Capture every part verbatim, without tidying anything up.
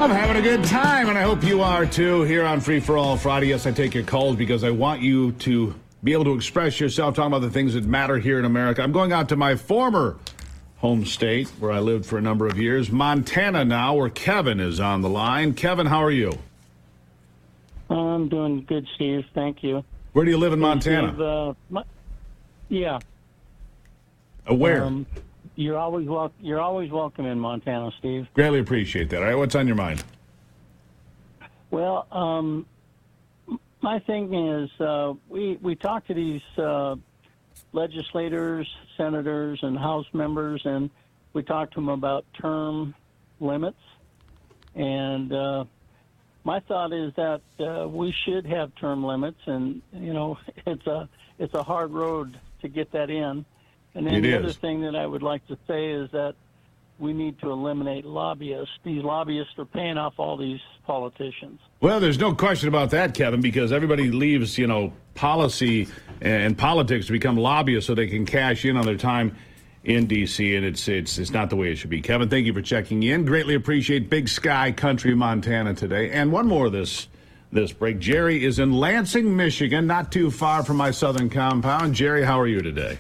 I'm having a good time, and I hope you are too, here on Free for All Friday. Yes, I take your calls because I want you to be able to express yourself, talking about the things that matter here in America. I'm going out to my former home state, where I lived for a number of years, Montana now, where Kevin is on the line. Kevin, how are you? I'm doing good, Steve. Thank you. Where do you live in Montana? Steve, uh, my, yeah. Uh, where? Um, you're always wel- You're always welcome in Montana, Steve. Greatly appreciate that. All right, what's on your mind? Well, um, my thing is, uh, we we talk to these uh, legislators, senators, and House members, and we talk to them about term limits. And uh, my thought is that uh, we should have term limits, and you know, it's a it's a hard road to get that in. And then It the is. other thing that I would like to say is that we need to eliminate lobbyists. These lobbyists are paying off all these politicians. Well, there's no question about that, Kevin, because everybody leaves, you know, policy and politics to become lobbyists so they can cash in on their time in D C, and it's it's it's not the way it should be. Kevin, thank you for checking in. Greatly appreciate Big Sky Country, Montana today. And one more this this break. Jerry is in Lansing, Michigan, not too far from my southern compound. Jerry, how are you today?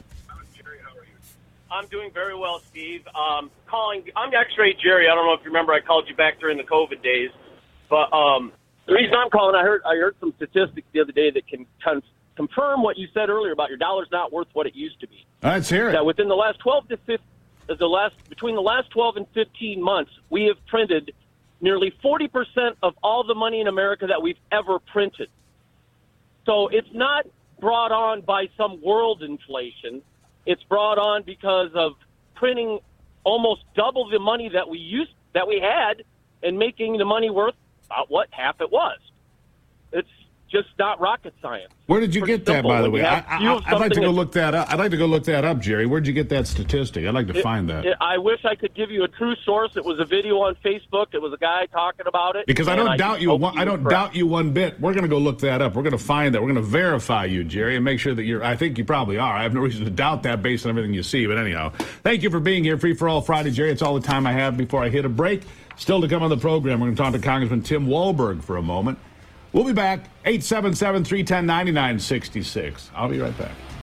I'm doing very well, Steve. Um, calling, I'm X-Ray Jerry. I don't know if you remember, I called you back during the COVID days, but um, the reason I'm calling, I heard I heard some statistics the other day that can con- confirm what you said earlier about your dollar's not worth what it used to be. Let's hear it. That within the last twelve to fifteen, the last between the last twelve and fifteen months, we have printed nearly forty percent of all the money in America that we've ever printed. So it's not brought on by some world inflation. It's brought on because of printing almost double the money that we used that we had and making the money worth about what half it was. It's just not rocket science. Where did you Pretty get that, simple. by the When way? you I, have- I, you have I'd like to something go that- look that up. I'd like to go look that up, Jerry. Where'd you get that statistic? I'd like to It- find that. it- I wish I could give you a true source. It was a video on Facebook. It was a guy talking about it. Because I and don't doubt you. hope One, I don't correct. doubt you one bit. We're going to go look that up. We're going to find that. We're going to verify you, Jerry, and make sure that you're. I think you probably are. I have no reason to doubt that based on everything you see. But anyhow, thank you for being here. Free for All Friday, Jerry. It's all the time I have before I hit a break. Still to come on the program, we're going to talk to Congressman Tim Walberg for a moment. We'll be back. eight seven seven, three one zero, nine nine six six. I'll be right back.